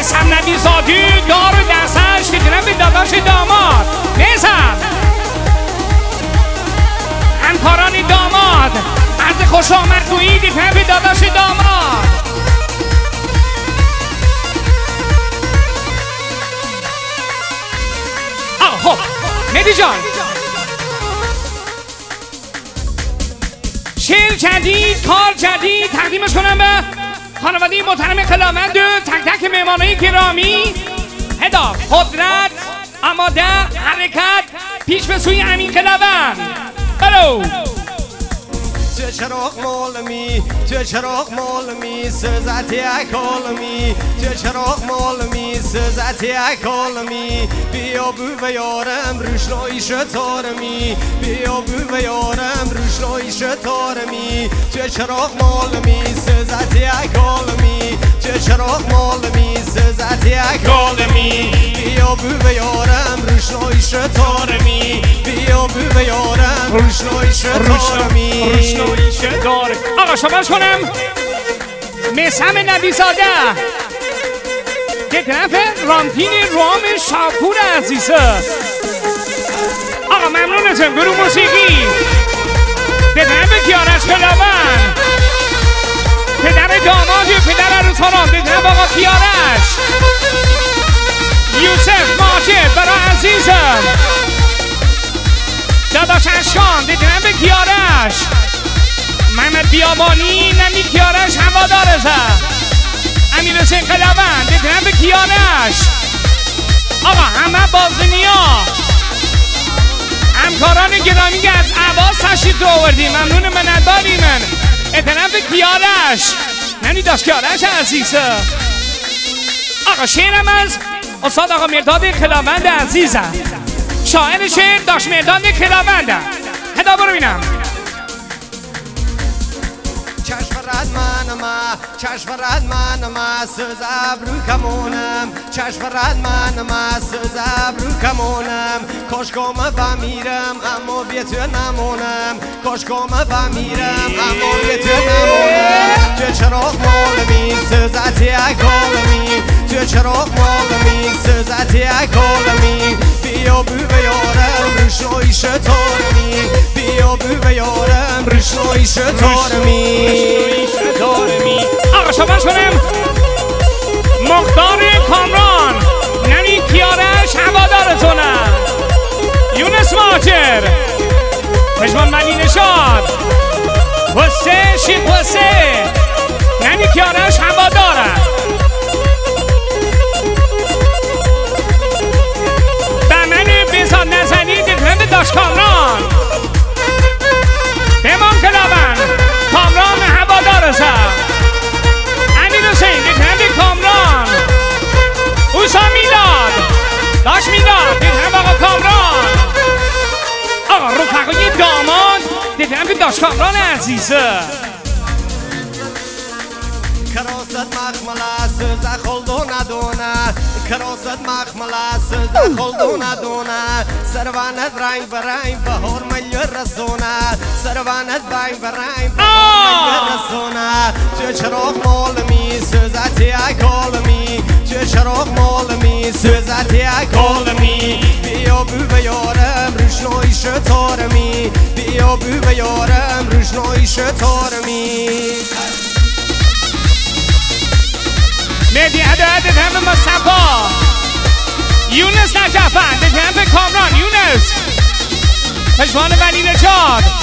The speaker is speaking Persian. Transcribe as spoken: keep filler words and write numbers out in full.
میسم نبی زادی دار دستش دیدنم به داداش داماد میسم همکاران داماد عرض خوش آمد گویی دیدنم به داداش داماد. آه خب مهدی جان شعر جدید کار جدید تقدیمش کنم به خانواده محترم خلافند تک تک مهمانای گرامی. هدا قدرت آماده حرکت پیش به سوی امین خلافند برو. تو چراغ مالمی تو چراغ مالمی سزتی اکالمی تو چراغ مالمی سزتی اکالمی بیا بو و یارم روشنایی شتارمی بیا بو و یارم روشنایی شتارمی تو چراغ مالمی سزتی اکالمی تو چراغ مالمی سزتی اکالمی بیا بو و یارم روشنایی شتارمی بیا بو و یارم روشنایی شتارمی. آقا شماش کنم میسم نبیزاده که طرف رامتین رام شاپور عزیزه. آقا ممنونتم گروه موسیقی به طرف کیارش خلافند پدر داماد و پدر عروسانان به طرف آقا کیارش یوسف ماجد برای عزیزم داداش اشکان به طرف کیارش محمد بیابانی نمی کیارش هوادار زد امیر حسین خلافند به طرف کیارش. آقا همه بازنیا همکاران گرامی که از عباس تشریف رو آوردیم ممنون منتداری من به طرف کیارش نمی داشت کیارش عزیزه. آقا شعرم از استاد آقا مرداد خلافند عزیزم شاعر شعر داشت مرداد خلافند. هدا برو بینم چشم من ما چشم من ما سوز ابرو کمونم چشم من ما سوز ابرو کمونم کاشکام و میرم اما بی تو نمونم کاشکام و میرم اما بی تو نمونم تو چراغ مالمی سوزتی اکالمی تو چراغ مالمی سوزتی اکالمی بیا بو و یارم روشنایی شتارمی بیا بو و یارم روشنایی شتارمی. آقا شما کنم مختار کامران نمی کیارش هوادارتونم یونس ماجر پشمان منی نشاد حسه شیخ حسه نمی کیارش هوادارم بمن بزاد نزنی دکرم داشت کامران بمان کلابن کامران هوادارتم امیر حسین دکرم کامران اوسا میلاد داشت میلاد دکرم آقا کامران آقا رفقای داماد دکرم داشت کامران عزیزه. کراست مخمله سوزه خلدو ندونه کراست مخمله سوزه خلدو ندونه سروانت رنگ برنگ بهار ملیو رسونه سروانت رنگ برنگ بهار ملیو رسونه تو چراغ مالمی سوزتی اکالمی تو چراغ مالمی سوزتی اکالمی بیا بو و یارم روشنایی شتارمی بیا بو و یارم روشنایی شتارمی. مهدی هدایت هم مصطفی یونس نجفن به طرف کامران یونس پشمان ولی نجات